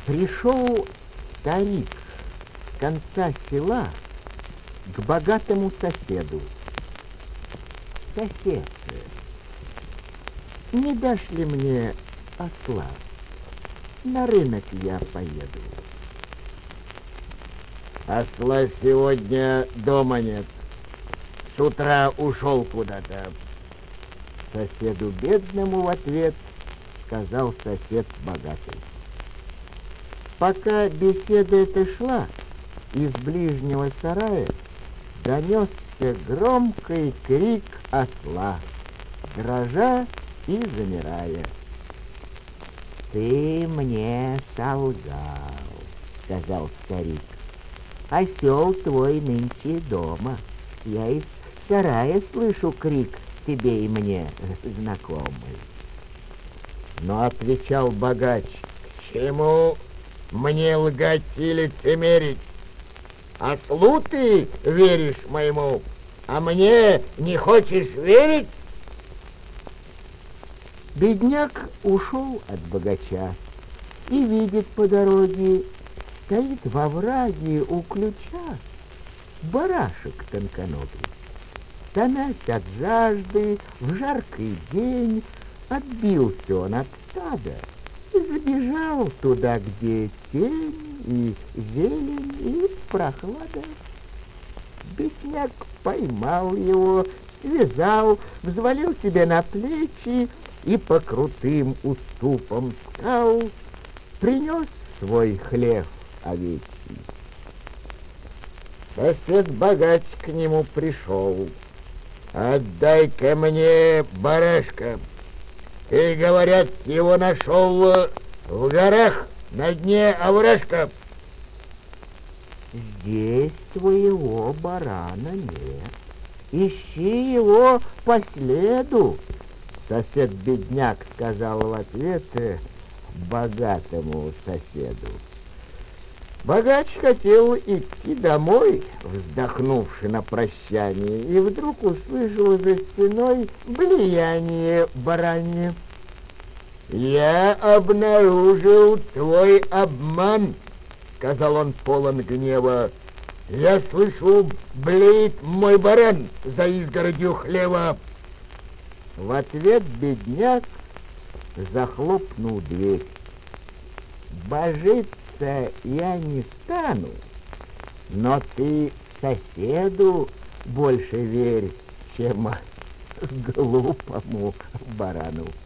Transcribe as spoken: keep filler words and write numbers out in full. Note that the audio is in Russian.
Пришел старик с конца села к богатому соседу. Сосед, не дашь ли мне осла? На рынок я поеду. Осла сегодня дома нет. С утра ушел куда-то. Соседу бедному в ответ сказал сосед богатый. Пока беседа эта шла, из ближнего сарая донесся громкий крик осла, дрожа и замирая. «Ты мне солгал, — сказал старик, — осел твой нынче дома. Я из сарая слышу крик тебе и мне знакомый». Но отвечал богач: к чему мне лгать и лицемерить? Ослу ты веришь моему, а мне не хочешь верить? Бедняк ушел от богача и видит по дороге, стоит во враге у ключа барашек тонконогий. Томясь от жажды, в жаркий день отбился он от стада и забежал туда, где тень и зелень и прохлада. Бедняк поймал его, связал, взвалил себе на плечи и по крутым уступам скал принес свой хлев овечий. Сосед-богач к нему пришел: отдай-ка мне барашка. Ты, говорят, его нашел в горах на дне овражка. Здесь твоего барана нет. Ищи его по следу. Сосед-бедняк сказал в ответ богатому соседу. Богач хотел идти домой, вздохнувши на прощание, и вдруг услышал за стеной блеяние баранье. «Я обнаружил твой обман, — сказал он полон гнева. — Я слышу, блеет мой баран за изгородью хлева. В ответ бедняк захлопнул дверь. Божиться я не стану, но ты соседу больше верь, чем глупому барану.